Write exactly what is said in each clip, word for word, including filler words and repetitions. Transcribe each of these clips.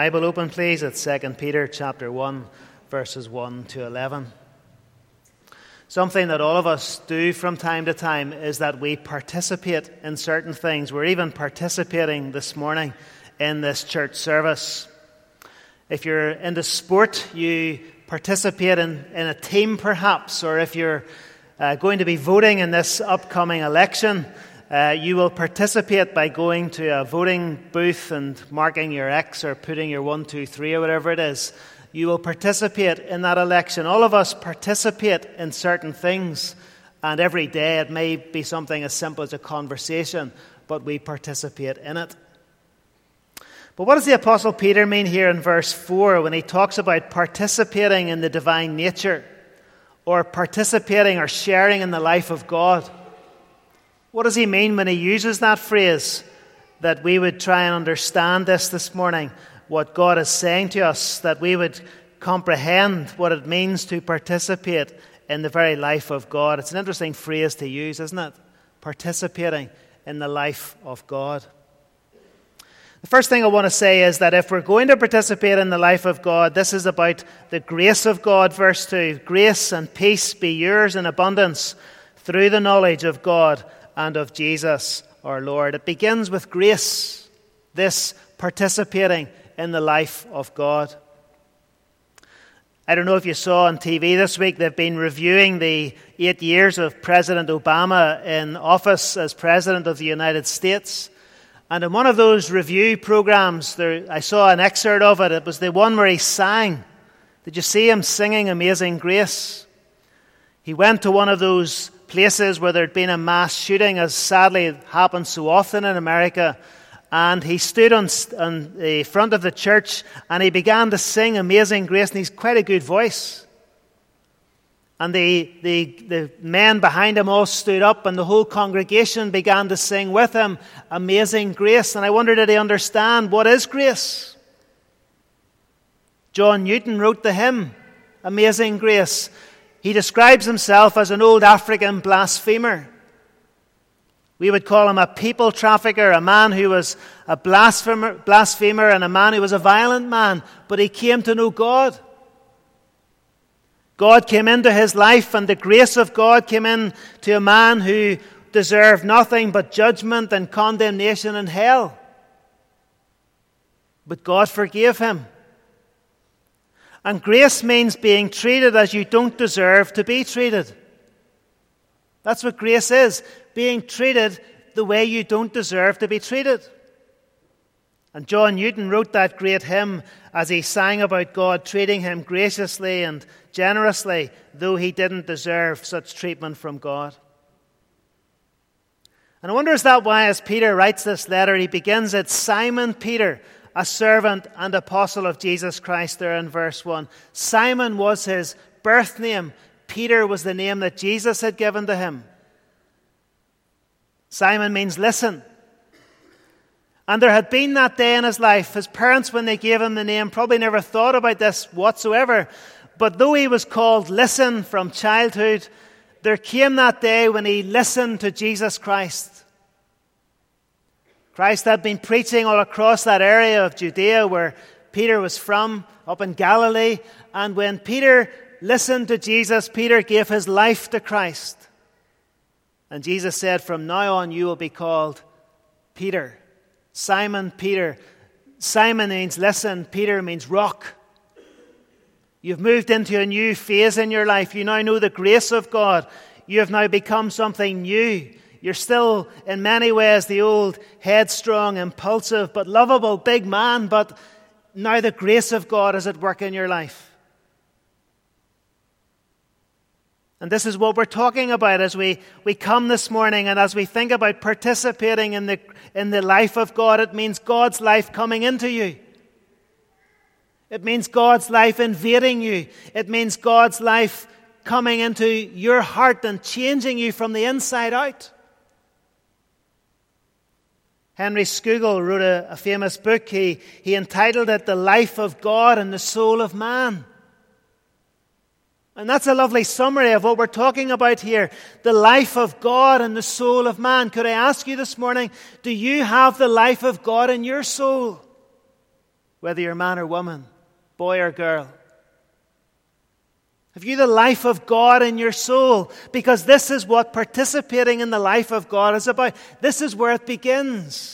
Bible open, please, at Second Peter chapter one, verses one to eleven. Something that all of us do from time to time is that we participate in certain things. We're even participating this morning in this church service. If you're into sport, you participate in, in a team perhaps, or if you're uh, going to be voting in this upcoming election, Uh, you will participate by going to a voting booth and marking your X or putting your one, two, three or whatever it is. You will participate in that election. All of us participate in certain things, and every day it may be something as simple as a conversation, but we participate in it. But what does the Apostle Peter mean here in verse four when he talks about participating in the divine nature, or participating or sharing in the life of God? What does he mean when he uses that phrase? That we would try and understand this this morning, what God is saying to us, that we would comprehend what it means to participate in the very life of God. It's an interesting phrase to use, isn't it? Participating in the life of God. The first thing I want to say is that if we're going to participate in the life of God, this is about the grace of God, verse two. Grace and peace be yours in abundance through the knowledge of God and of Jesus our Lord. It begins with grace, this participating in the life of God. I don't know if you saw on T V this week, they've been reviewing the eight years of President Obama in office as President of the United States. And in one of those review programs, there, I saw an excerpt of it. It was the one where he sang. Did you see him singing Amazing Grace? He went to one of those places where there had been a mass shooting, as sadly it happens so often in America, and he stood on, on the front of the church and he began to sing Amazing Grace, and he's quite a good voice. And the, the, the men behind him all stood up, and the whole congregation began to sing with him Amazing Grace. And I wonder, did he understand what is grace? John Newton wrote the hymn Amazing Grace. He describes himself as an old African blasphemer. We would call him a people trafficker, a man who was a blasphemer, blasphemer and a man who was a violent man. But he came to know God. God came into his life, and the grace of God came in to a man who deserved nothing but judgment and condemnation in hell. But God forgave him. And grace means being treated as you don't deserve to be treated. That's what grace is, being treated the way you don't deserve to be treated. And John Newton wrote that great hymn as he sang about God treating him graciously and generously, though he didn't deserve such treatment from God. And I wonder, is that why, as Peter writes this letter, he begins it, Simon Peter, a servant and apostle of Jesus Christ, there in verse one. Simon was his birth name. Peter was the name that Jesus had given to him. Simon means listen. And there had been that day in his life. His parents, when they gave him the name, probably never thought about this whatsoever. But though he was called Listen from childhood, there came that day when he listened to Jesus Christ. Christ had been preaching all across that area of Judea where Peter was from, up in Galilee. And when Peter listened to Jesus, Peter gave his life to Christ. And Jesus said, from now on you will be called Peter. Simon Peter. Simon means listen. Peter means rock. You've moved into a new phase in your life. You now know the grace of God. You have now become something new. You're still, in many ways, the old headstrong, impulsive, but lovable big man, but now the grace of God is at work in your life. And this is what we're talking about as we, we come this morning, and as we think about participating in the, in the life of God. It means God's life coming into you. It means God's life invading you. It means God's life coming into your heart and changing you from the inside out. Henry Scougal wrote a, a famous book. He, he entitled it The Life of God and the Soul of Man. And that's a lovely summary of what we're talking about here. The life of God and the soul of man. Could I ask you this morning, do you have the life of God in your soul? whether you're man or woman, boy or girl? Have you the life of God in your soul? Because this is what participating in the life of God is about. This is where it begins.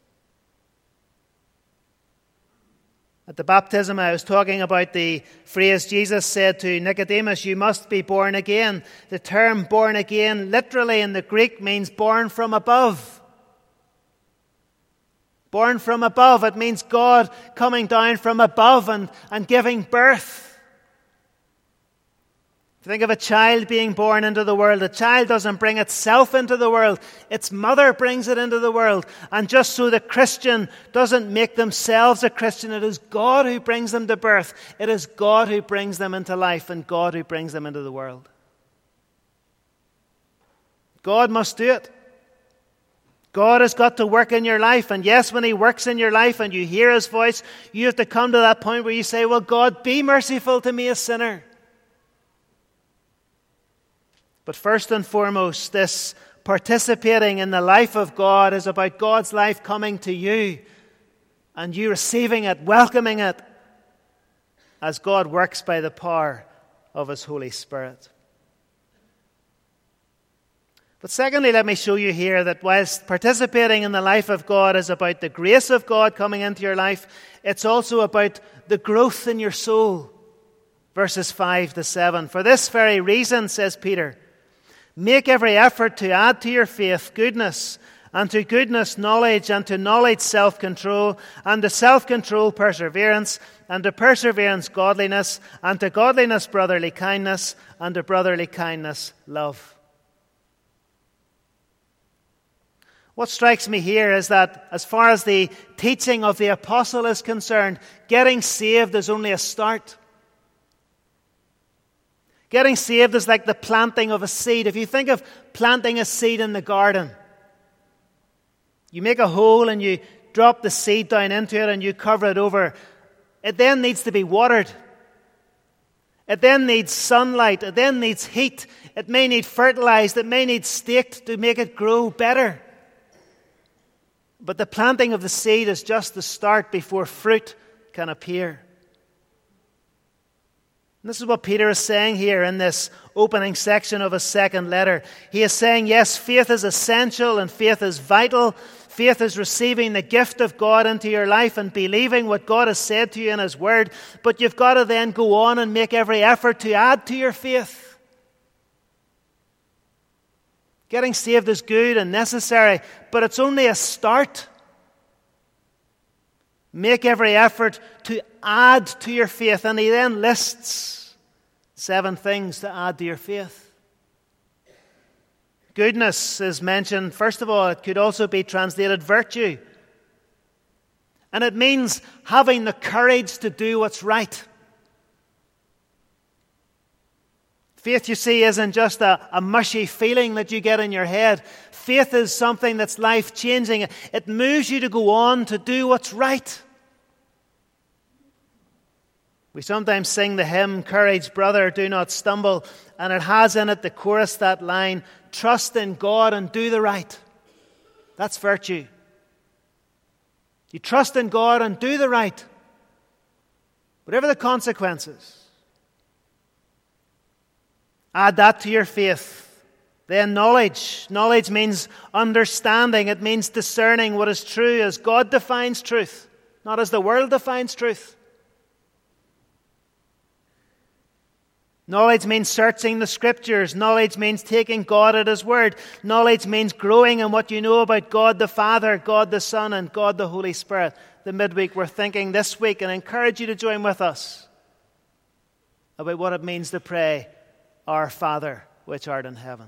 At the baptism, I was talking about the phrase Jesus said to Nicodemus, "You must be born again." The term born again literally in the Greek means born from above. Born from above. It means God coming down from above and, and giving birth. Think of a child being born into the world. A child doesn't bring itself into the world. Its mother brings it into the world. And just so the Christian doesn't make themselves a Christian, it is God who brings them to birth. It is God who brings them into life and God who brings them into the world. God must do it. God has got to work in your life. And yes, when He works in your life and you hear His voice, you have to come to that point where you say, "Well, God, be merciful to me, a sinner." But first and foremost, this participating in the life of God is about God's life coming to you and you receiving it, welcoming it, as God works by the power of His Holy Spirit. But secondly, let me show you here that whilst participating in the life of God is about the grace of God coming into your life, it's also about the growth in your soul. Verses five to seven. "For this very reason," says Peter, "make every effort to add to your faith goodness, and to goodness knowledge, and to knowledge self-control, and to self-control perseverance, and to perseverance godliness, and to godliness brotherly kindness, and to brotherly kindness love." What strikes me here is that as far as the teaching of the apostle is concerned, getting saved is only a start. Getting saved is like the planting of a seed. If you think of planting a seed in the garden, you make a hole and you drop the seed down into it and you cover it over. It then needs to be watered. It then needs sunlight. It then needs heat. It may need fertilized. It may need staked to make it grow better. But the planting of the seed is just the start before fruit can appear. And this is what Peter is saying here in this opening section of his second letter. He is saying, yes, faith is essential and faith is vital. Faith is receiving the gift of God into your life and believing what God has said to you in His Word. But you've got to then go on and make every effort to add to your faith. Getting saved is good and necessary, but it's only a start. Make every effort to add to your faith. And he then lists seven things to add to your faith. Goodness is mentioned. First of all, it could also be translated virtue. And it means having the courage to do what's right. Faith, you see, isn't just a, a mushy feeling that you get in your head. Faith is something that's life-changing. It moves you to go on to do what's right. We sometimes sing the hymn, "Courage, brother, do not stumble," and it has in it the chorus, that line, "Trust in God and do the right." That's virtue. You trust in God and do the right, whatever the consequences. Add that to your faith. Then knowledge. Knowledge means understanding. It means discerning what is true as God defines truth, not as the world defines truth. Knowledge means searching the Scriptures. Knowledge means taking God at His word. Knowledge means growing in what you know about God the Father, God the Son, and God the Holy Spirit. The midweek we're thinking this week, and I encourage you to join with us about what it means to pray, "Our Father, which art in heaven."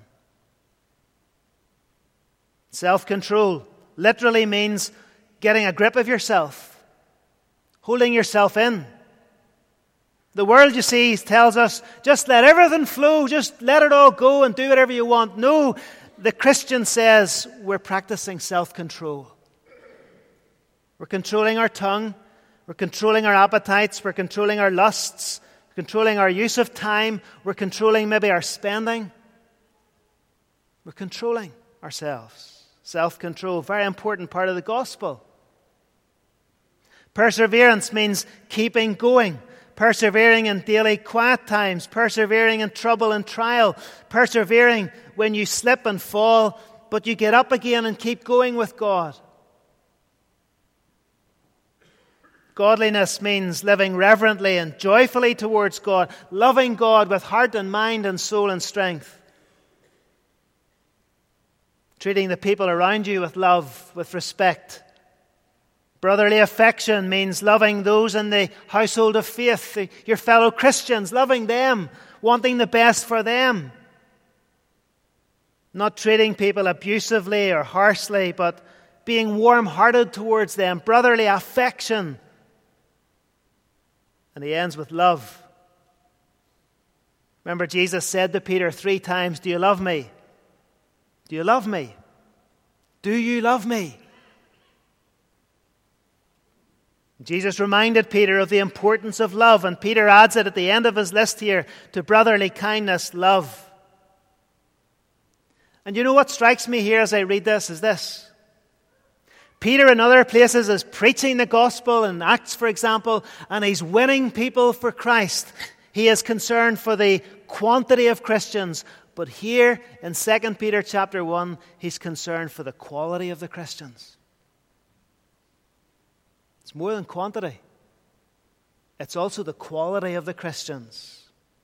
Self-control literally means getting a grip of yourself, holding yourself in. The world, you see, tells us, just let everything flow, just let it all go and do whatever you want. No, the Christian says we're practicing self-control. We're controlling our tongue, we're controlling our appetites, we're controlling our lusts, we're controlling our use of time, we're controlling maybe our spending. We're controlling ourselves. Self-control, very important part of the gospel. Perseverance means keeping going. Persevering in daily quiet times, persevering in trouble and trial, persevering when you slip and fall, but you get up again and keep going with God. Godliness means living reverently and joyfully towards God, loving God with heart and mind and soul and strength. Treating the people around you with love, with respect. Brotherly affection means loving those in the household of faith, your fellow Christians, loving them, wanting the best for them. Not treating people abusively or harshly, but being warm-hearted towards them. Brotherly affection. And he ends with love. Remember, Jesus said to Peter three times, "Do you love me? Do you love me? Do you love me?" Jesus reminded Peter of the importance of love, and Peter adds it at the end of his list here, to brotherly kindness, love. And you know what strikes me here as I read this is this. Peter in other places is preaching the gospel, in Acts for example, and he's winning people for Christ. He is concerned for the quantity of Christians, but here in Second Peter chapter one, he's concerned for the quality of the Christians. It's more than quantity. It's also the quality of the Christians.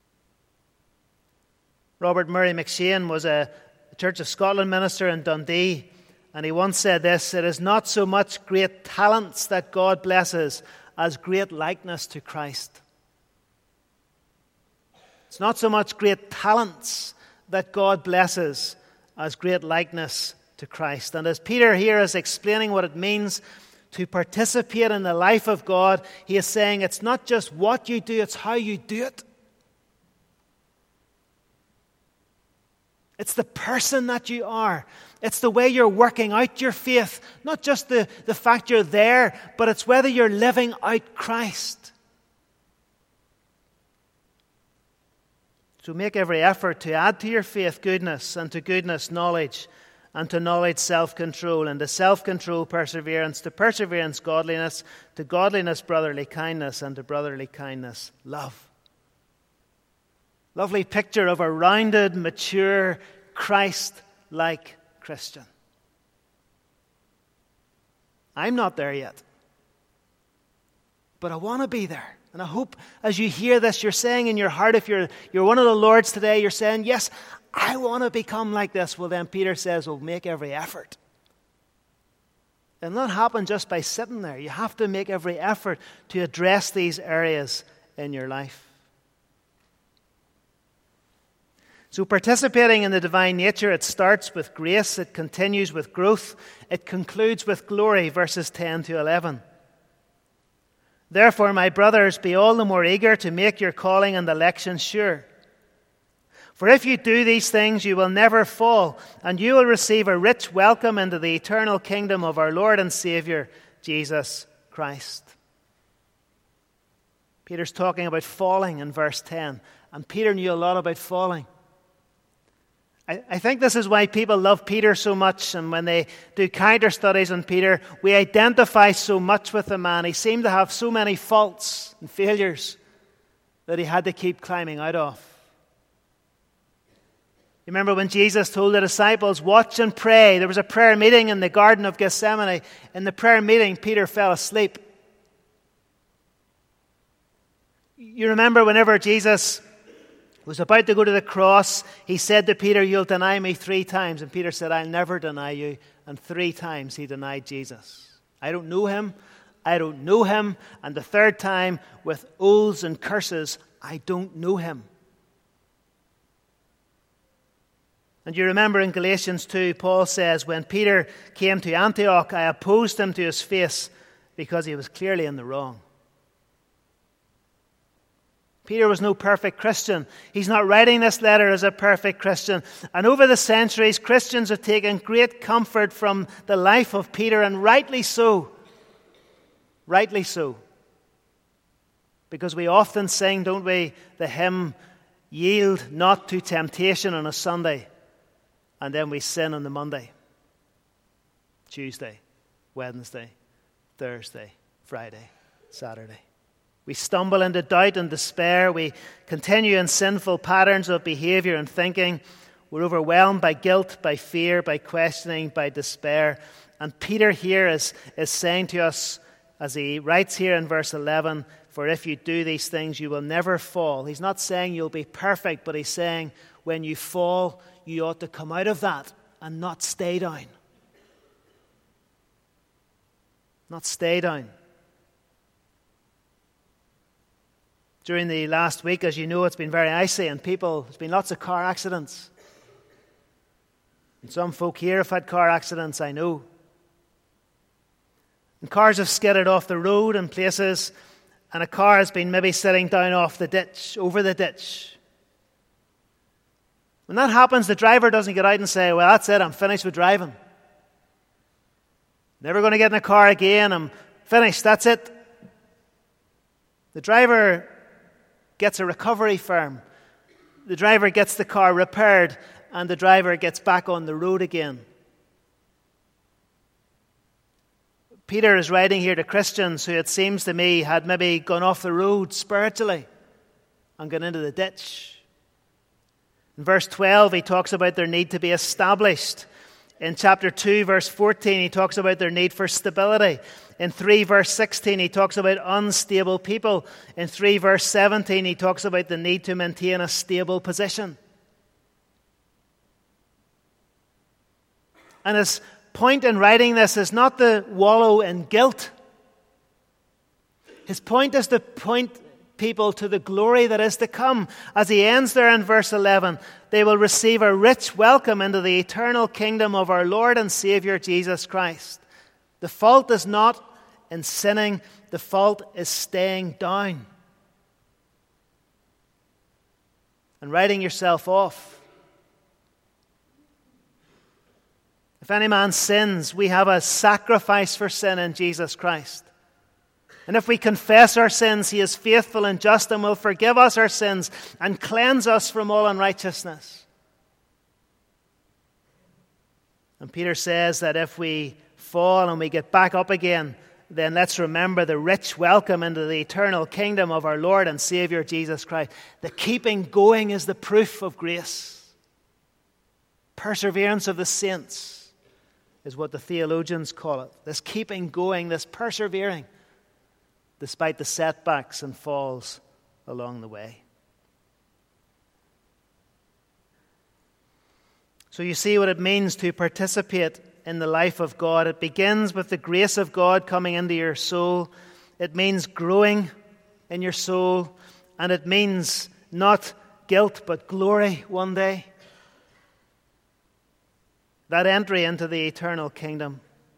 Robert Murray McShane was a Church of Scotland minister in Dundee, and he once said this: "It is not so much great talents that God blesses as great likeness to Christ." It's not so much great talents that God blesses as great likeness to Christ. And as Peter here is explaining what it means to participate in the life of God, he is saying it's not just what you do, it's how you do it. It's the person that you are. It's the way you're working out your faith. Not just the, the fact you're there, but it's whether you're living out Christ. So make every effort to add to your faith goodness, and to goodness knowledge, and to knowledge self-control, and to self-control perseverance, to perseverance godliness, to godliness brotherly kindness, and to brotherly kindness love. Lovely picture of a rounded, mature, Christ-like Christian. I'm not there yet, but I want to be there. And I hope as you hear this, you're saying in your heart, if you're, you're one of the Lord's today, you're saying, yes, I want to become like this. Well, then Peter says, well, make every effort. It'll not happen just by sitting there. You have to make every effort to address these areas in your life. So participating in the divine nature, it starts with grace, it continues with growth, it concludes with glory, verses ten to eleven. Therefore, my brothers, be all the more eager to make your calling and election sure. For if you do these things, you will never fall, and you will receive a rich welcome into the eternal kingdom of our Lord and Savior, Jesus Christ. Peter's talking about falling in verse ten, and Peter knew a lot about falling. I, I think this is why people love Peter so much, and when they do counter studies on Peter, we identify so much with the man. He seemed to have so many faults and failures that he had to keep climbing out of. You remember when Jesus told the disciples, watch and pray. There was a prayer meeting in the Garden of Gethsemane. In the prayer meeting, Peter fell asleep. You remember whenever Jesus was about to go to the cross, he said to Peter, you'll deny me three times. And Peter said, I'll never deny you. And three times he denied Jesus. I don't know him. I don't know him. And the third time, with oaths and curses, I don't know him. And you remember in Galatians two, Paul says, when Peter came to Antioch, I opposed him to his face because he was clearly in the wrong. Peter was no perfect Christian. He's not writing this letter as a perfect Christian. And over the centuries, Christians have taken great comfort from the life of Peter, and rightly so. Rightly so. Because we often sing, don't we, the hymn, yield not to temptation on a Sunday. And then we sin on the Monday, Tuesday, Wednesday, Thursday, Friday, Saturday. We stumble into doubt and despair. We continue in sinful patterns of behavior and thinking. We're overwhelmed by guilt, by fear, by questioning, by despair. And Peter here is, is saying to us, as he writes here in verse eleven, for if you do these things, you will never fall. He's not saying you'll be perfect, but he's saying when you fall, you ought to come out of that and not stay down. Not stay down. During the last week, as you know, it's been very icy and people, there's been lots of car accidents. And some folk here have had car accidents, I know. And cars have skidded off the road in places, and a car has been maybe sitting down off the ditch, over the ditch. When that happens, the driver doesn't get out and say, well, that's it, I'm finished with driving. Never going to get in a car again, I'm finished, that's it. The driver gets a recovery firm. The driver gets the car repaired, and the driver gets back on the road again. Peter is writing here to Christians who, it seems to me, had maybe gone off the road spiritually and gone into the ditch. In verse twelve, he talks about their need to be established. In chapter two, verse fourteen, he talks about their need for stability. In three, verse sixteen, he talks about unstable people. In three, verse seventeen, he talks about the need to maintain a stable position. And his point in writing this is not to wallow in guilt. His point is to point people to the glory that is to come. As he ends there in verse eleven, they will receive a rich welcome into the eternal kingdom of our Lord and Savior Jesus Christ. The fault is not in sinning, the fault is staying down and writing yourself off. If any man sins, we have a sacrifice for sin in Jesus Christ. And if we confess our sins, he is faithful and just and will forgive us our sins and cleanse us from all unrighteousness. And Peter says that if we fall and we get back up again, then let's remember the rich welcome into the eternal kingdom of our Lord and Savior Jesus Christ. The keeping going is the proof of grace. Perseverance of the saints is what the theologians call it. This keeping going, this persevering, despite the setbacks and falls along the way. So you see what it means to participate in the life of God. It begins with the grace of God coming into your soul. It means growing in your soul. And it means not guilt, but glory one day. That entry into the eternal kingdom.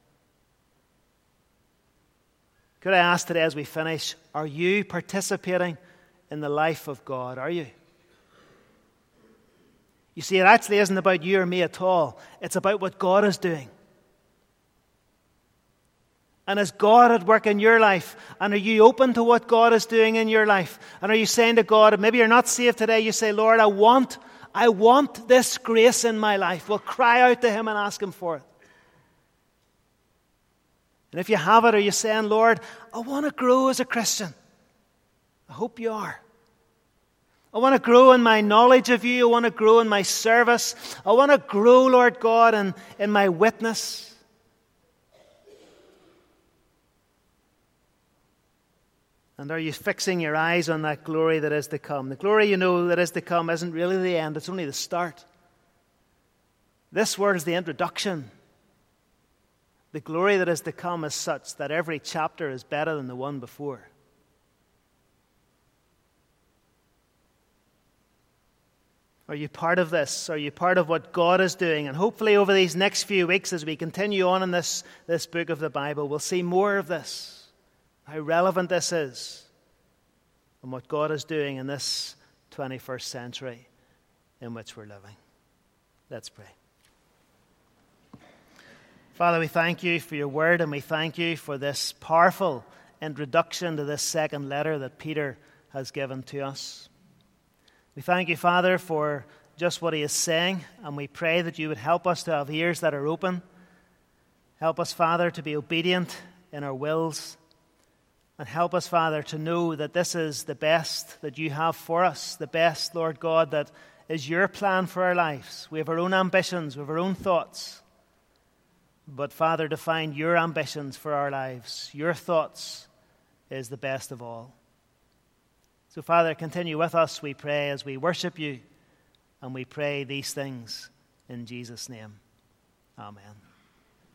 Could I ask today as we finish, are you participating in the life of God? Are you? You see, it actually isn't about you or me at all. It's about what God is doing. And is God at work in your life? And are you open to what God is doing in your life? And are you saying to God, maybe you're not saved today, you say, Lord, I want, I want this grace in my life. Well, cry out to him and ask him for it. And if you have it, are you saying, Lord, I want to grow as a Christian? I hope you are. I want to grow in my knowledge of you. I want to grow in my service. I want to grow, Lord God, in, in my witness. And are you fixing your eyes on that glory that is to come? The glory, you know, that is to come isn't really the end. It's only the start. This word is the introduction. The glory that is to come is such that every chapter is better than the one before. Are you part of this? Are you part of what God is doing? And hopefully over these next few weeks as we continue on in this, this book of the Bible, we'll see more of this. How relevant this is and what God is doing in this twenty-first century in which we're living. Let's pray. Father, we thank you for your word, and we thank you for this powerful introduction to this second letter that Peter has given to us. We thank you, Father, for just what he is saying, and we pray that you would help us to have ears that are open. Help us, Father, to be obedient in our wills. And help us, Father, to know that this is the best that you have for us, the best, Lord God, that is your plan for our lives. We have our own ambitions, we have our own thoughts. But, Father, to find your ambitions for our lives, your thoughts, is the best of all. So, Father, continue with us, we pray, as we worship you, and we pray these things in Jesus' name. Amen.